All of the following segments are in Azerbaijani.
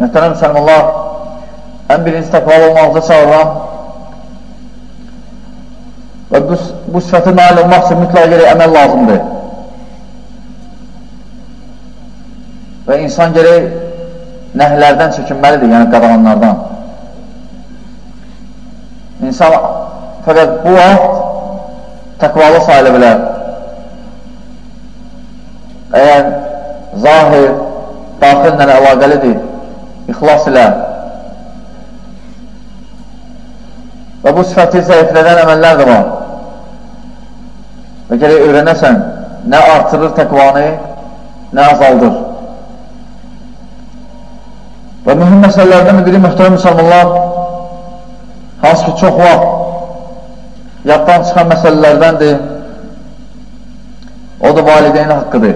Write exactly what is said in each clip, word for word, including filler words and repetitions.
Möhtərəm müsəlmanlar, ən birinci təqvalı olmağıza çağıran və bu, bu sifətə nail olmaq üçün mütləq gərək əməl lazımdır. Və insan gərək nəhlərdən çəkinməlidir, yəni qadağanlardan. İnsan fəqət bu vaxt təqvalı sayıla bilər. Əgər zahir, daxillə əlaqəlidir, ixlas ilə və bu sifəti zəiflədən əməllər də var və gərək öyrənəsən, nə artırır təqvanı, nə azaldır. Və mühüm məsələlərdən biri möhtərəm müsəlmanlar, hansı ki çox vaxt yaddan çıxan məsələlərdəndir, o da valideynin haqqıdır.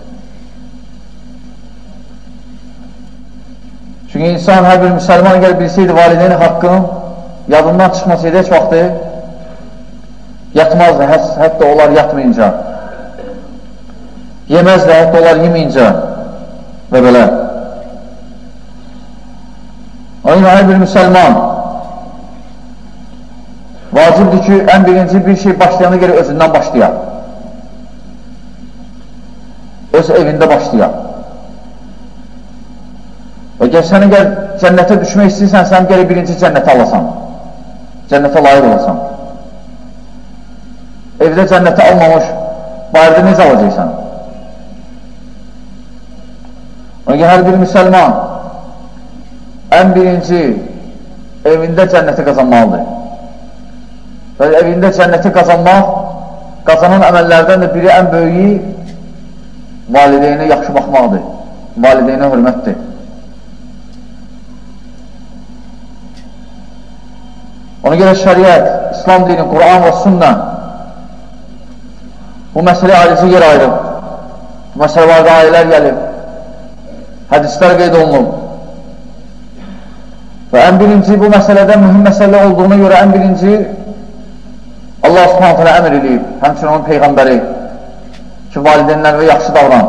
Çünki insan, hər bir müsəlman əgər bilsəydi valideynin haqqının yadından çıxmasaydı heç vaxtı yatmazdı, hətta onlar yatmayınca, yeməzdi, hətta onlar yeməyincə və belə. O yine hər bir müsəlman vacibdir ki, ən birinci bir şey başlayana görə özündən başlayar. Öz evində başlayar. Və gəl sən əgər cənnətə düşmək istəyirsən, sən gələ birinci cənnətə alasan. Cənnətə layiq olasan. Evdə cənnətə almamış, bayırda necə alacaqsan? Ona görə hər bir müsəlman ən birinci evində cənnəti qazanmalıdır. Və evində cənnəti qazanmaq, qazanan əməllərdən də biri ən böyüyü valideynə yaxşı baxmaqdır. Valideynə hörmətdir. Ona görə şəriət, İslam dini, Quran və sünnə bu məsələ ayrıcı yer ayırıb. Bu məsələlərdə ayələr gəlib, hədislər qeyd olunub. Və ən birinci bu məsələdə mühüm məsələ olduğuna görə ən birinci Allah subhanahu teala əmr edib, həmçinin onun Peyğəmbəri ki, valideynlərə yaxşı davran.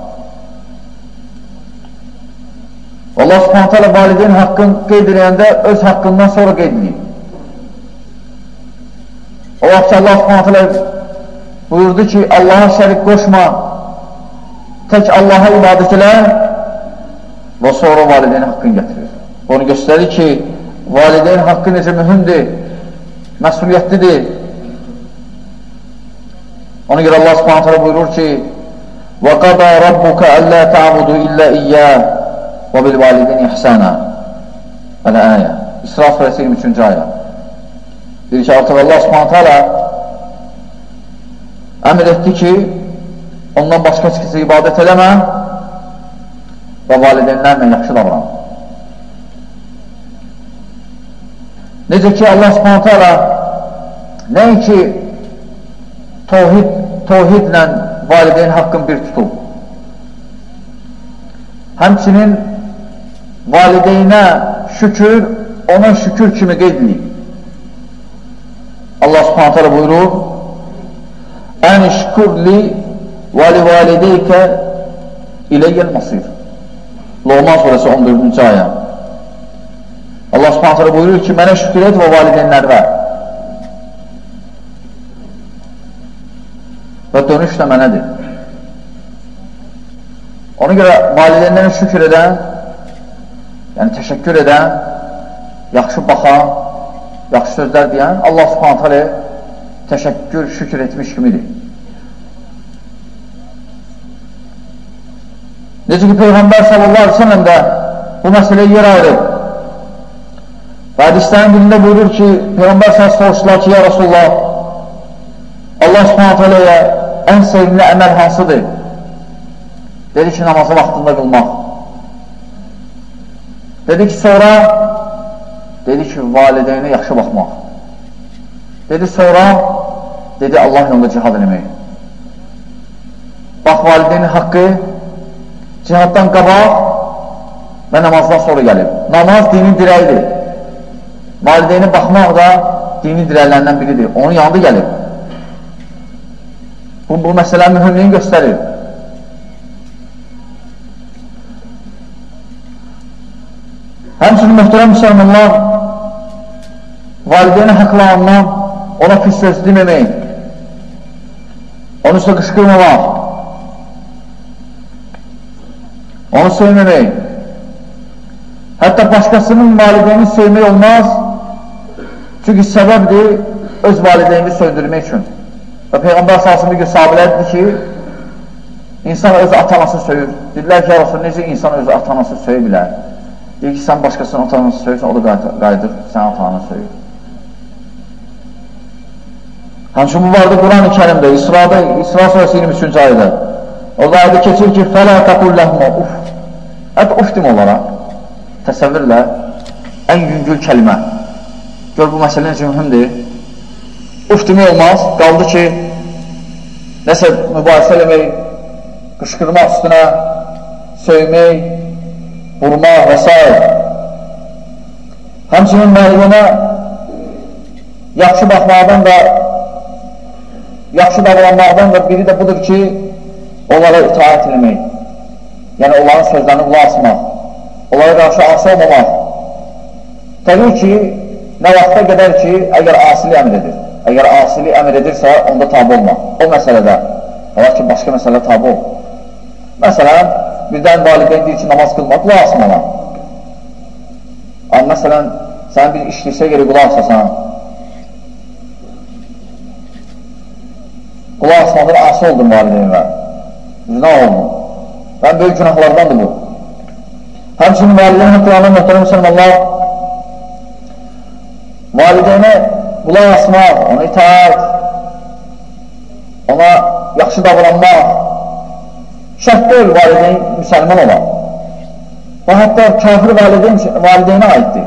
Allah subhanahu teala valideyn haqqını qeyd edəndə öz haqqından sonra qeyd edib. O vaxt ki, Allah subhanahu teala buyurdu ki, Allaha şərik qoşma, tək Allaha ibadət elə və sonra valideyn haqqını gətirir. Onu göstərir ki, valideyn haqqı necə mühümdür, məsuliyyətlidir. Ona görə Allah subhanahu teala buyurur ki, وَقَضَى رَبُّكَ أَلَّا تَعْبُدُوا إِلَّا إِيَّاهُ وَبِالْوَالِدَيْنِ إِحْسَانًا Əl-Əyə İsra surəsi iyirmi üçüncü ayə. Deyir ki, artıq Allah subhanahu teala əmr etdi ki, ondan başqa çıxıcı ibadət eləmə və valideynlərlə yaxşı davran. Necə ki, Allah subhanahu teala nəinki tohid, tohidlə valideyn haqqın bir tutub, həmçinin valideynə şükür, ona şükür kimi qeyd edib. Allah subhanahu teala buyurur, ən işkurli və li valideykə iləyyəl masir. Loğman surəsi on dördüncü ayə. Allah subhanahu teala buyurur ki, mənə şükür et və valideynlərə və dönüş də mənədir. Ona görə valideynlərə şükür edən, yəni təşəkkür edən, yaxşı baxan, yaxşı sözlər deyən, Allah subhanahu teala təşəkkür, şükür etmiş kimidir. Necə ki, Peyğəmbər sallallahu aleyhi ve sellem də bu məsələyə yer ayırıb. Və hədislərin birində buyurur ki, Peyğəmbər sallallahu soruşdular ki, ya Rasulullah, Allah subhanahu teala'ya ən sevimli əməl hansıdır? Dedi ki, namazı vaxtında qılmaq. Dedi ki, sonra dedi ki, valideynə yaxşı baxmaq. Dedi, sonra dedi, Allah yolunda cihad eləmək. Bax, valideynin haqqı cihaddan qabaq və namazdan sonra gəlib. Namaz dinin dirəyidir. Valideyni baxmaq da dinin dirəklərindən biridir. Onun yanında gəlib. Bu, bu məsələ mühümliyini göstərir. Həmçinin mühtərəm müsəlmanlar, valideyni haqlarından ona pis söz deməmək, onun üstə qışqırmamaq, onu sevməmək, hətta başqasının valideyni sevmək olmaz, çünki səbəbdir öz valideyni söndürmək üçün. Və Peyğəmbər salsın bir gün sahabilərdir ki, insan öz atanası söyür. Dedilər ki, ya Rasul, necə insan öz atanası söyə bilər? Deyir ki, sən başqasının atanası söyürsən, o da qayıdır, sən atanı söyür. Həmçin bu vardı Quran-ı Kərimdə, İsra'da, İsra surəsi iyirmi üçüncü ayədə. Orada ayədə keçir ki, fələ təqulləhmə uf. Hətta uf dem onlara. Təsəvvürlə, ən yüngül kəlmə. Gör, bu məsələ necə mühümdir. Uf demək olmaz, qaldı ki, nəsə mübahisə eləmək, qışqırmaq üstünə, söymək, vurmaq və s. Həmçinin müəllimə yaxşı baxmaqdan da, yaxşı davranmaqdan da biri də budur ki, onlara itaət eləmək. Yəni, onların sözlərini qulaq asmaq, onlara qarşı asi olmamaq. Təbii ki, nə vaxta qədər ki, əgər asili əmr edir. Əgər asili əmr edirsə, onda tabi olma. O məsələdə, olar ki, başqa məsələ tabi ol. Məsələn, birdən valideyn deyir ki, namaz qılmaq, qulaq asmalar. Amma məsələn, sən bir işlirsə geri qulaq asasan, qulaq asmadır, asi oldun valideynlə. Günah oldun. Və böyük günahlardandır bu. Həmçinin valideyn haqlarına möhtərəm müsəlmanlar, valideynə qulaq asmaq, ona itaət, ona yaxşı davranmaq, şərt deyil valideyn müsəlman olan. Və hətta kafir valideyn, valideynə aiddir.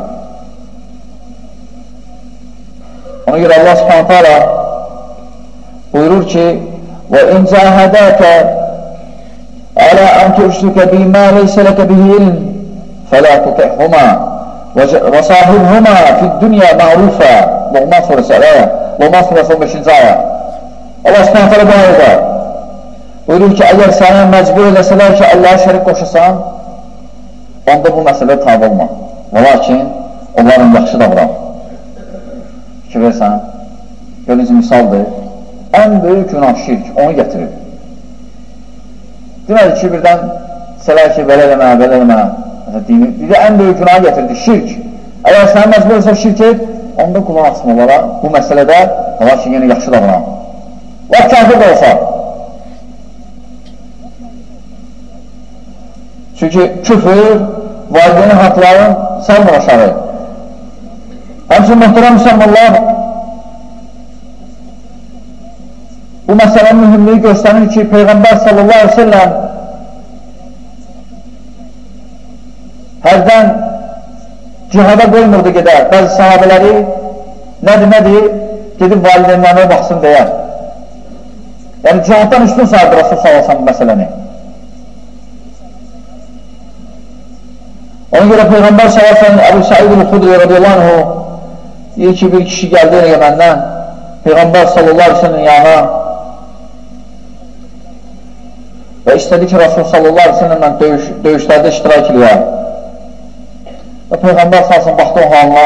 Ona görə Allah subhanətə alə buyurur ki, وَاِنْ جَاهَدَاكَ عَلَى أَنْ تُشْرِكَ بِمَا لَيْسَ لَكَ بِهِ عِلْمٌ فَلَا تُطِعْهُمَا وَصَاحِبْهُمَا فِي الدُّنْيَا مَعْرُوفًا Loğman surəsi ayə, Loğman surəsi on beşinci ayə. Allah subhanətə alə bu ayədə buyurur ki, əgər sənə məcbur eləsələr ki, Allah'a şərik qoşasan, onda bu məsələ tabi olma. Və lakin, onların yaxşı davran. Fikir versən, görünüzü misaldır, ən böyük günah şirk, onu gətirir. Demədi ki, birdən sələr ki, belə eləmə, belə eləmə, bir də ən böyük günah gətirdi, şirk. Əgər sənə məcbur eləsə şirk et, onda qulaq asmalara bu məsələdə olar ki, yenə yaxşı davran. Və kafir də olsa. Çünki küfür, valideynin haqlarını salmır aşağı. Həmçin, möhtərəm müsəlmanlar, bu məsələnin mühümliyi göstərir ki, Peyğəmbər sallallahu aleyhi ve sellem hərdən cihada qoymurdu gedər. Bəzi sahabələri nədir, nədir, gedib valideynlərine baxsın deyər. Yəni, cihaddan üstün sayıdır Rasul sallallahu aleyhi ve sellem bu məsələni. Ona görə Peyğəmbər sallallahu aleyhi ve sellem Əbu Said el-Xudri radiyallahu anh deyir ki, bir kişi gəldi Yəməndən Peyğəmbər sallallahu aleyhi ve sellem yanına və istədi ki, Rasul sallallahu aleyhi ve sellemlə döyüş, döyüşlərdə iştirak edir. Və Peyğəmbər salsın, baxdı o halına,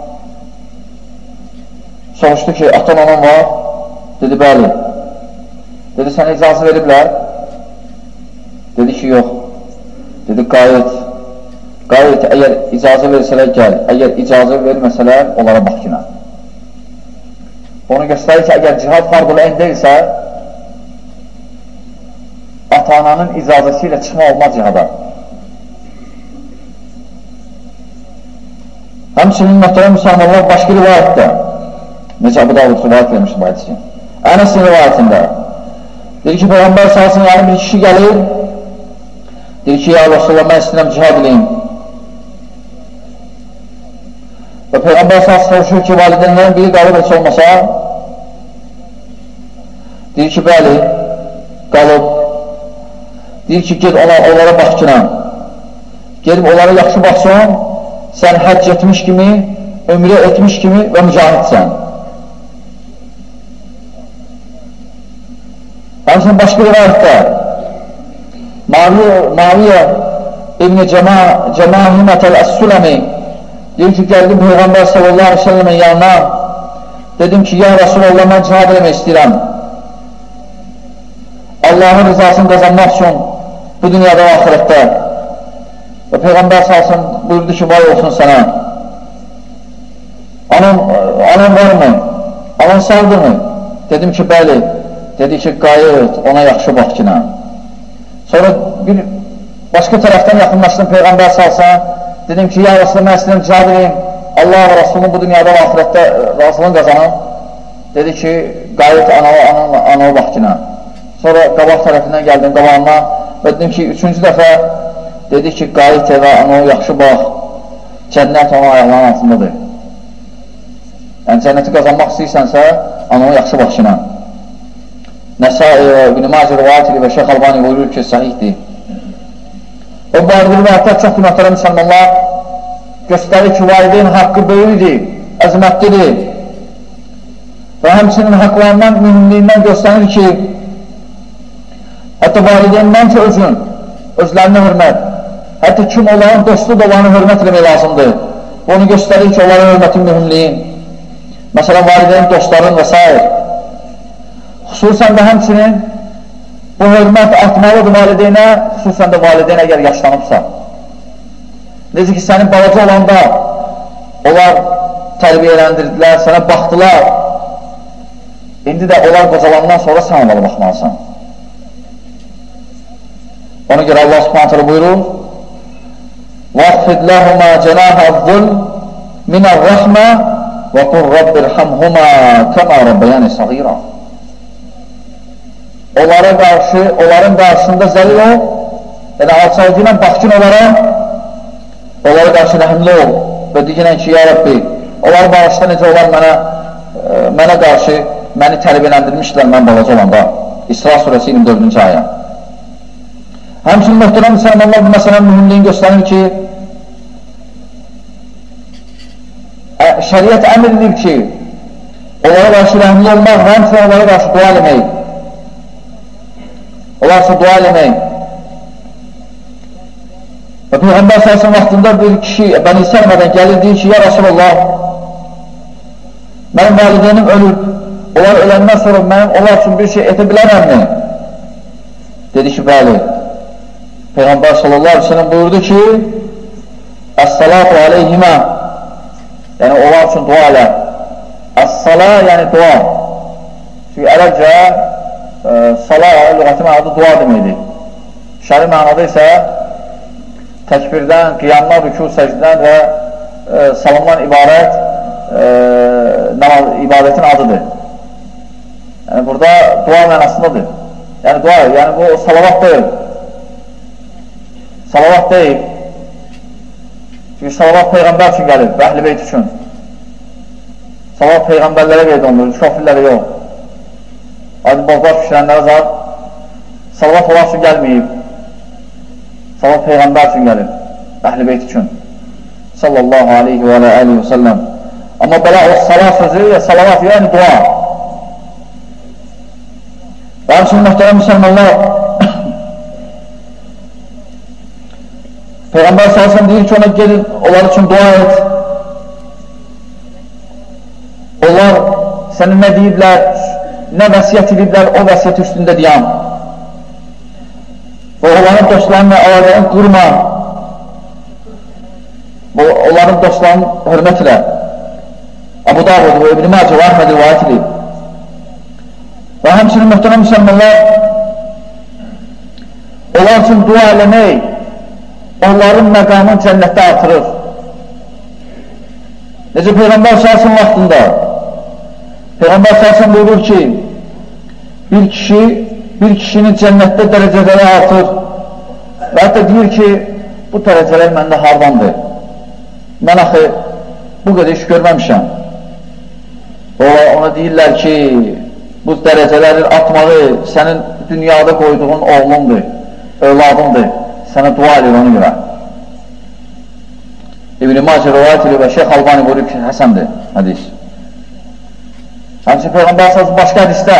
soruşdu ki, atan anan var? Dedi, bəli. Dedi, sənə icazı veriblər? Dedi ki, yox. Dedi, qayıt. Qayıt, əgər icazı versələr, gəl. Əgər icazı verməsələr, onlara bax yine. Onu göstərir ki, əgər cihad fardul ən deyilsə, ata-ananın icazəsi ilə çıxma olmaz cihada. Həmçinin möhtərəm müsəlmanlar başqa rivayətdə, necə Əbu Davud rivayət vermişdir bu hədisi. Ənəsin rivayətində deyir ki, Peyğəmbər salsın, yəni bir kişi gəlir, deyir ki, ya Rasulullah, mən istəyirəm cihad edeyim. Və Peyğəmbər salsın soruşur ki, valideynlərin biri qalıb heç olmasa, deyir ki, bəli, qalıb. Deyir ki, ged ona, onlara baxkına, gedib onlara yaxşı baxsın, sən həcc etmiş kimi, ömrə etmiş kimi və mücahidsən. Həmçinin başqa rivayətdə Maviyyə İbn-i Cəmahimətəl Əs-Süləmi deyir ki, gəldim Peyğəmbər sallallahu aleyhi ve sellemin yanına, dedim ki, ya Rasulallah, mən cihad eləmək istəyirəm. Allahın rızasını qazanmaq üçün bu dünyada və ahirətdə. Və Peyğəmbər salsın buyurdu ki, vay olsun sənə. Anam, anam varmı? Anan sağdır mı? Dedim ki, bəli. Dedi ki, qayıt, ona yaxşı bax ki, nə? Sonra bir başqa tərəfdən yaxınlaşdım Peyğəmbər salsın. Dedim ki, ya Rasulullah, mən istəyirəm cihad edeyim. Allah və Rasulun bu dünyada və ahirətdə razılığını qazanım. Dedi ki, qayıt, anama bax ki, nə? Sonra qabaq tərəfindən gəldim qabağıma və dedim ki, üçüncü dəfə dedi ki, qayıt evə, anama yaxşı bax. Cənnət onun ayaqlarının altındadır. Yəni, cənnəti qazanmaq istəyirsənsə, anama yaxşı bax ki, nə? Nəsai və İbn-i Macə rivayət edir və Şeyx Albani buyurur ki, sahihdir. O barədə rivayətlər çox qiymətlərə müsəlmanlar göstərir ki, valideyn haqqı böyükdir, əzmətlidir və həmçinin haqlarından, mühümliyindən göstərir ki, hətta valideyndən ki, özün, özlərinə hörmət, hətta kim onların dostudur, onların hörmət eləmək lazımdır. Onu göstərir ki, onların hörmətin mühümliyin. Məsələn, valideyn, dostların və s. Xüsusən də həmçinin bu hörmət artmalıdır valideynə, xüsusən də valideyn əgər yaşlanıbsa. Necə ki, sənin balaca olanda onlar tərbiyələndirdilər, sənə baxdılar. İndi də onlar qocalandan sonra sən onlara baxmalısan. Ona görə Allah subhanət hələ buyurur وَاخْفِدْ لَهُمَا جَنَاهَ الظُّلْمِ مِنَ الرَّحْمَةِ وَقُلْ رَبِّ ارْحَمْهُمَا كَمَا رَبَّيَانِ صَغِيرًا. Onlara qarşı, onların qarşısında zəlil ol, yəni alçalcı ilə baxcın onlara, onlara qarşı rəhimli ol və deyilən ki, ya Rabbi, onlar bağışda necə onlar mənə, e, mənə qarşı məni tərbiyələndirmişdilər mən balaca olanda. İsra surəsi iyirmi dördüncü ayə. Həmçinin möhtərəm müsəlmanlar bu məsələn mühümliyin göstərir ki, ə, şəriət əmr edib ki, onlara qarşı rəhimli olmaq və həmçinin onlara qarşı dua eləmək. Onlar üçün dua eləmək. Və Peyğəmbər sallallahu vaxtında bir kişi Bəni Səlmədən gəlir, deyir ki, ya Rasulullah, mənim valideynim ölür, onlar öləndən sonra mənim onlar üçün bir şey edə bilərəmmi? Dedi ki, bəli. Peyğəmbər sallallahu aleyhi ve sellem buyurdu ki, Əs-salatu aleyhimə, yəni onlar üçün dua elə. Əs-sala, yəni dua. Çünki ərəbcə e, sala, lüğəti mənada dua deməkdir. Şəri mənada isə təkbirdən, qiyamdan, rükû, səcdən və e, salamdan ibarət e, namaz, ibadətin adıdır. Yəni burada dua mənasındadır. Yəni dua, yəni bu salavat deyil. Salavat deyil. Çünki salavat Peyğəmbər üçün gəlir, Əhl-i Beyt üçün. Salavat Peyğəmbərlərə qeyd olunur, kafirlərə yox. Adı bozlar pişirənlərə zat salavat Allah üçün gəlməyib. Salavat Peyğəmbər üçün gəlir, Əhl-i Beyt üçün. Sallallahu aleyhi və aleyhi və səlləm. Amma belə o salat sözü, salavat yəni dua. Və həmçinin möhtərəm müsəlmanlar, Peyğəmbər sallallahu deyir ki, ona gelin, onlar üçün dua et. Onlar səni nə deyiblər, nə vəsiyyət ediblər, o vəsiyyət üstündə deyəm. Və onların dostlarını əlaqəni qurma. Onların dostlarını hörmət ilə. Əbu Davud və İbn-i Macə və Əhməd rivayət edib. Və həmçinin möhtərəm müsəlmanlar, onlar üçün dua eləmək, onların məqamını cənnətdə artırır. Necə Peyğəmbər salsın vaxtında Peyğəmbər salsın buyurur ki, bir kişi bir kişinin cənnətdə dərəcələri artır və hətta deyir ki, bu dərəcələr məndə hardandır? Mən axı bu qədər iş görməmişəm. O, ona deyirlər ki, bu dərəcələri atmağı sənin dünyada qoyduğun oğlundur, övladındır. Sənə dua edir onu görə. İbn-i Macə rivayət edir və Şeyx Albani buyurur ki, həsəndir hədis. Həmçinin Peyğəmbər sallallahu başqa hədisdə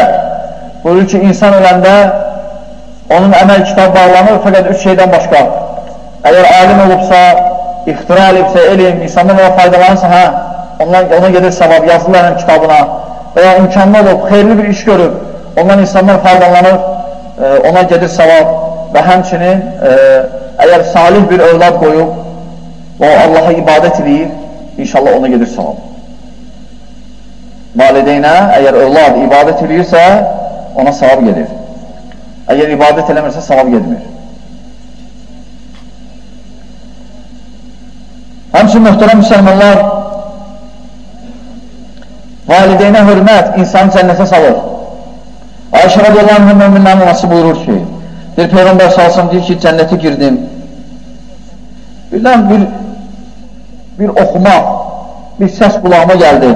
buyurur ki, insan öləndə onun əməl kitabı bağlanır fəqət üç şeydən başqa. əgər alim olubsa, ixtira edibsə, elm, insanlar ona faydalanırsa, hə, ondan, ona gedir savab, yazılarının kitabına və ya imkanlı olub, xeyirli bir iş görüb, ondan insanlar faydalanır, e, ona gedir savab və həmçinin e, əgər salih bir övlad qoyub, o Allaha ibadət edir, inşallah ona gedir savab. Valideynə, əgər övlad ibadət edirsə, ona savab gedir. Əgər ibadət eləmirsə, savab gedmir. Həmçin, möhtərəm müsəlmanlar, valideynə hörmət insanı cənnətə salır. Ayşə radiyallahu anh müminlərin anası buyurur ki, bir Peyğəmbər salsam deyir ki, cənnətə girdim. Birdən bir, bir oxuma, bir səs qulağıma gəldi.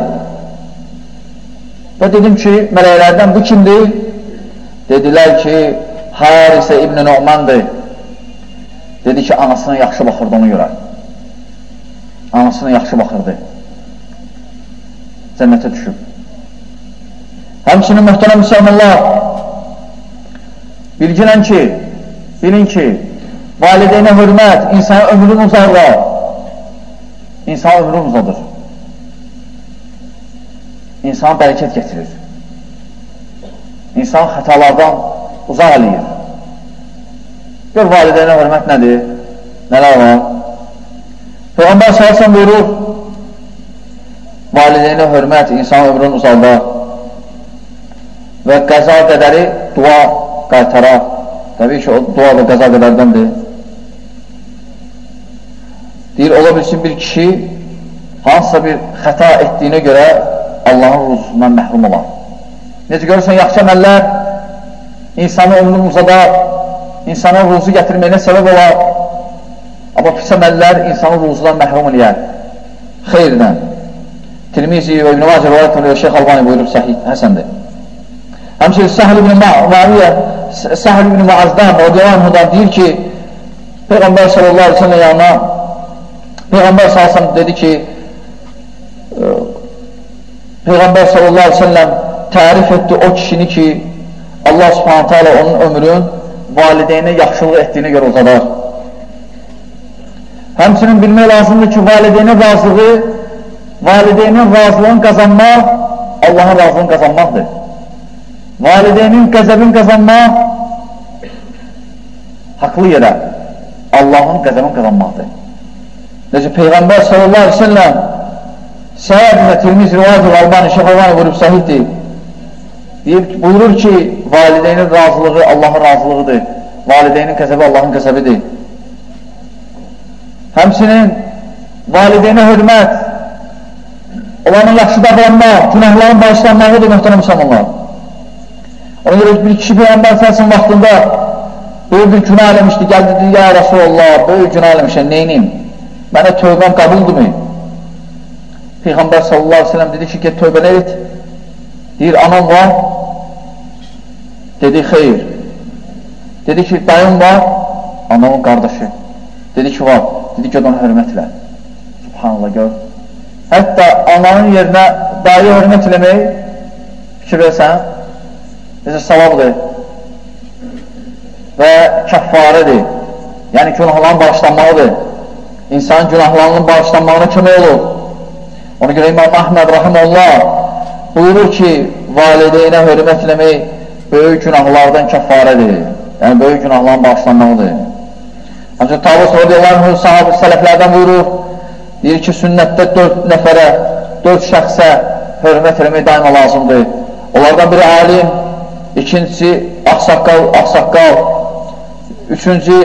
Və dedim ki, mələklərdən bu kimdir? Dedilər ki, Harisə İbn-i Nu'mandır. Dedi ki, anasına yaxşı baxırdı ona görə. Anasına yaxşı baxırdı. Cənnətə düşüb. Həmçinin möhtərəm müsəlmanlar, bilginən ki, bilin ki, valideynə hörmət insanın ömrünü uzarlar. İnsanın ömrünü uzadır. İnsan bərəkət getirir. İnsan xətalardan uzaq eləyir. Gör, valideynə hörmət nədir? Nələr var? Peyğəmbər sallallahu buyurur, valideynə hörmət insan ömrünü uzaldar və qəza qədəri dua qaytarar. Təbii ki, o dua da qəza qədərdəndir. Deyir, ola bilsin bir kişi hansısa bir xəta etdiyinə görə Allahın ruzusundan məhrum olar. Necə görürsən, yaxşı əməllər insanın ömrünü uzadar, insanın ruzu gətirməyinə səbəb olar. Amma pis əməllər insanın ruzudan məhrum eləyər. Xeyirdən. Tirmizi və İbn-i Macə rivayət edir, Şeyx Albani buyurub, səhih, həsəndir. Həmçinin Səhl ibn Muaviyyə, Səhl ibn Muazdan, radiyallahu anhudan deyir ki, Peyğəmbər sallallahu aleyhi ve sellem yanına, Peyğəmbər sallallahu aleyhi ve sellem dedi ki, Peyğəmbər sallallahu aleyhi ve sellem tərif etdi o kişini ki, Allah subhanətə alə onun ömrün valideynə yaxşılıq etdiyinə görə uzadar. Həmçinin bilmək lazımdır ki, valideynin razılığı, valideynin razılığını qazanmaq, Allahın razılığını qazanmaqdır. Valideynin qəzəbini qazanmaq, haqlı yerə Allahın qəzəbini qazanmaqdır. Necə Peyğəmbər sallallahu aleyhi ve sellem Səhiyyə və Tirmiz rivayət və Albani, Şeyx Albani buyurub səhihdir. Buyurur ki, valideynin razılığı Allahın razılığıdır. Valideynin qəzəbi Allahın qəzəbidir. Həmçinin valideynə hörmət, olanın yaxşı davranmaq, günahların bağışlanmağıdır, möhtərəm müsəlmanlar. Ona görə bir kişi Peyğəmbər səlsin vaxtında böyük bir günah eləmişdi, gəldi dedi, ya Rasulallah, böyük günah eləmişəm, neyinim? Mənə tövbəm qəbuldurmu? Peyğəmbər sallallahu aleyhi ve sellem dedi ki, get tövbəni et. Deyir, anam var. Dedi, xeyr. Dedi ki, dayım var. Anamın qardaşı. Dedi ki, var. Dedi ki, onu hörmət elə. Subhanallah, gör. Hətta ananın yerinə dayı hörmət eləmək, fikir versən, necə savabdır və kəffarədir. Yəni, günahların bağışlanmağıdır. İnsanın günahlarının bağışlanmağına kömək olur. Ona görə İmam Əhməd Rahimullah buyurur ki, valideynə hörmət eləmək böyük günahlardan kəffarədir. Yəni, böyük günahların bağışlanmağıdır. Həmçə, Tavus radiyallahu anh sahabı sələflərdən buyurur, deyir ki, sünnətdə dörd nəfərə, dörd şəxsə hörmət eləmək daima lazımdır. Onlardan biri alim, ikincisi axsaqqal, axsaqqal, üçüncü,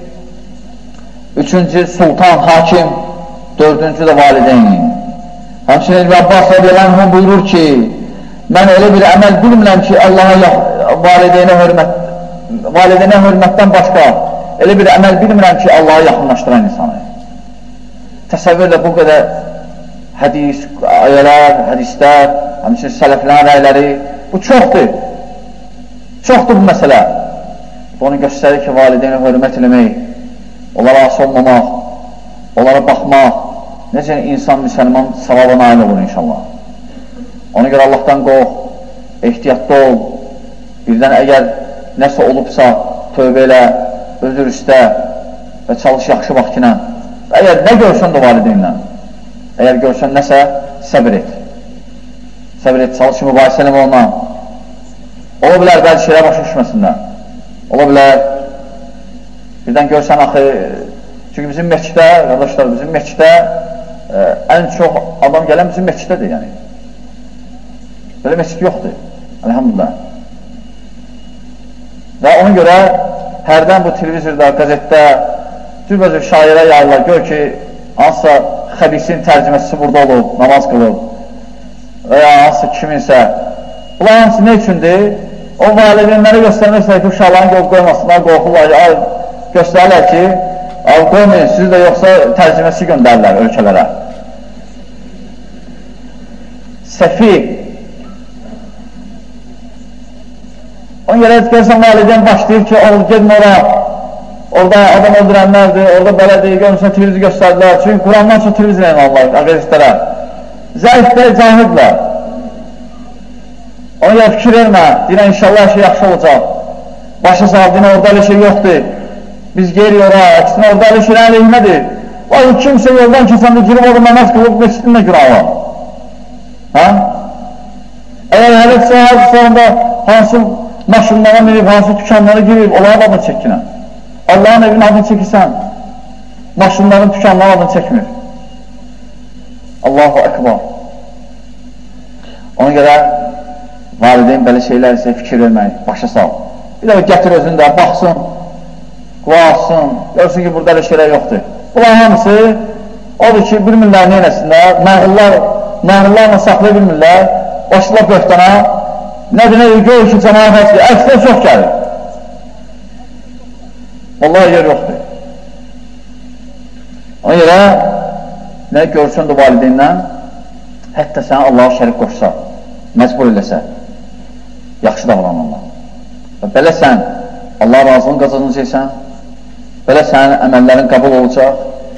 üçüncü sultan, hakim, dördüncü də valideyn. Həmçinin İbn Abbas radiyallahu anh buyurur ki, mən elə bir əməl bilmirəm ki, Allaha valideynə hörmət, valideynə hörmətdən başqa elə bir əməl bilmirəm ki, Allaha yaxınlaşdıran insanı. Təsəvvürlə bu qədər hədis, ayələr, hədislər, həmçinin sələflərin rəyləri, bu çoxdur. Çoxdur bu məsələ. Onu göstərir ki, valideynə hörmət eləmək, onlara as olmamaq, onlara baxmaq, necə insan, müsəlman savaba nail olur inşallah. Ona görə Allahdan qorx, ehtiyatlı ol, birdən əgər nəsə olubsa, tövbə elə, özür istə, və çalış yaxşı vaxtına. Əgər nə görsən də valideynlə, əgər görsən nəsə, səbir et. Səbir et, çalış mübahisə eləmə ondan. Ola bilər, bəzi şeylər başa düşməsinlər. Ola bilər, birdən görsən axı, çünki bizim məhkidə, qardaşlar, bizim məhkidə ə, ən çox adam gələn bizim məhkidədir, yəni. Belə məhkid yoxdur, əlhamdülillah. Və ona görə hərdən bu televizorda, qəzetdə cürbəcür şairə yayırlar, gör ki, hansısa xəbisin tərcüməsi burada olub, namaz qılıb və ya hansısa kiminsə. Bunlar hansı nə üçündür? O valideynləri göstərmək istəyir ki, uşaqların qol qoymasınlar, qorxurlar, ay, göstərirlər ki, ay, qoymayın, siz də yoxsa tərcüməsi göndərirlər ölkələrə. Səfi. Ona görə gəlsən valideyn başlayır ki, oğul gedin ora, orada adam öldürənlərdir, orada belədir, görmüşsən televizi göstərdilər. Çünki Qurandan çox televizi inanırlar, qəzetlərə. Zəiflər, cahidlər. Ona görə fikir vermə, deyirəm, inşallah şey yaxşı olacaq. Başa sağ, deyirəm, orada elə şey yoxdur. Biz geriyor ora, əksinə orada elə şeylər əleyhinədir. O, kimsə yoldan keçəndə girib orada namaz qılıb, meçidin də günahı var. Hə? Əgər hələtsə, hər sonunda hansı maşınlara minib, hansı tükanlara girib, onların adını çəkinə. Allahın evinin adını çəkirsən, maşınların, tükanların adını çəkmir. Allahu Ekber. Ona görə valideyn belə şeylər isə fikir vermək, başa sal. Bir də gətir özünü də, baxsın, qulaqsın, görsün ki, burada elə şeylər yoxdur. Bunlar hamısı, odur ki, bilmirlər neynəsinlər, nağıllar, nağıllarla saxlaya bilmirlər, başlar böhtana, nədir, nədir, görür ki, cəmaət həsli, əksdən çox gəlir. Vallahi yer yoxdur. Ona görə, nə görsün də valideyndən, hətta sənə Allah'a şərik qoşsa, məcbur eləsə, yaxşı davranırlar. Və belə sən Allah razılığını qazanacaqsən, belə sənin əməllərin qəbul olacaq,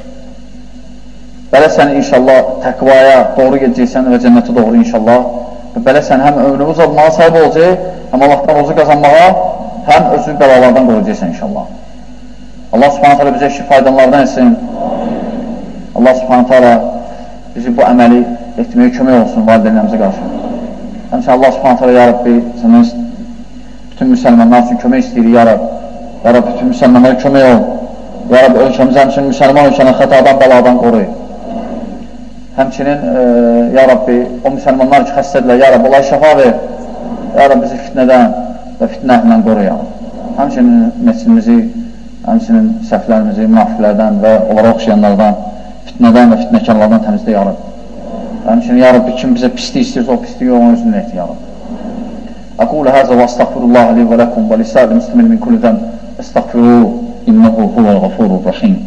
belə sən inşallah təqvaya doğru gedəcəksən və cənnətə doğru inşallah, və belə sən həm ömrünü uzatmağa sahib olacaq, həm Allahdan rozu qazanmağa, həm özünü bəlalardan qoruyacaqsən inşallah. Allah subhanət hələ bizə işi faydanlardan etsin. Allah subhanət hələ bizi bu əməli etməyə kömək olsun valideynlərimizə qarşı. Həmçə Allah subhanət hələ, ya Rabbi, səndən bütün müsəlmanlar üçün kömək istəyirik, ya Rabbi. Ya Rabbi, bütün müsəlmanlara kömək ol. Ya Rabbi, ölkəmiz həmçinin müsəlman ölkənin xətadan, bəladan qoruy. Həmçinin, e, ya Rabbi, o müsəlmanlar ki, xəstədirlər, ya Rabbi, Allah şəfa ver. Ya Rabbi, bizi fitnədən və fitnə əhlindən qoruy. Həmçinin məscidimizi, həmçinin səhvlərimizi, münafiqlərdən və onlara oxşayanlardan, fitnədən və fitnəkarlardan təmizlə, ya Rabbi. Həmçinin, ya Rabbi, kim bizə pislik istəyirsə, o pisliyi onun üzrünə etdi, ya Rabbi. Aqulu həzə və astəğfirullah li və ləkum və lisəl müslimin min kulli zəm əstəğfiruhu innehu huvəl ğafurur rəhim.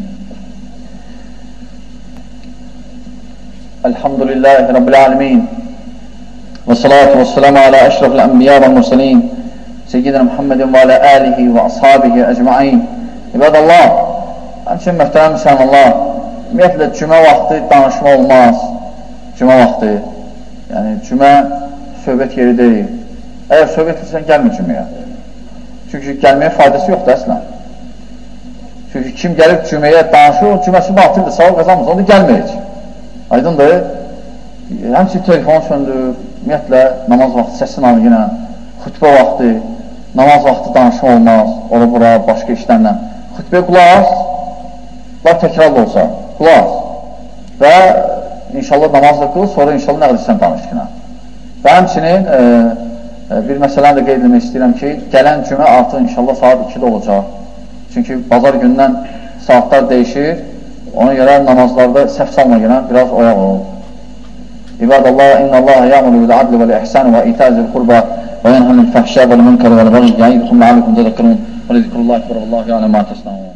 Elhamdülillahi Rabbil alemin və salatu və selamu alə əşrafil ənbiya və mursalin Seyyidina Muhammedin və alə əlihi və ashabihi əcma'in. İbadallah, həmçinin möhtərəm müsəlmanlar, ümumiyyətlə cümə vaxtı danışma olmaz. Cümə vaxtı, yəni cümə söhbət yeri deyil. Əgər söhbət etsən, gəlmir cüməyə. Çünki gəlməyə faydası yoxdur əslən. Çünki kim gəlib cüməyə danışır, o cüməsi batildir, savab qazanmaz, onu gəlməyəcək. Aydındır, həmçinin telefon söndür, ümumiyyətlə namaz vaxtı səsin alır yenə, xütbə vaxtı, namaz vaxtı danışma olmaz, ora bura, başqa işlərlə. Xütbəyə qulaq as, var təkrarlı olsa, qulaq as və inşallah namazla qıl, sonra inşallah nə qədər sən danışkına. Və həmçinin e, e, bir məsələni də qeyd etmək istəyirəm ki, gələn cümə artıq inşallah saat ikidə olacaq. Çünki bazar gündən saatlar dəyişir, ona görə namazlarda səhv salma görə biraz oyaq olur. İbadallah, innəllaha ya'muru bil adli və l-ihsan və itazil qurba və yanhanil fəhşə və l-münkər və l-bəği yəidukum ləalləkum təzəkkürün və l-zikrullahi və l-Allahi ya'ləm ma təsnəun.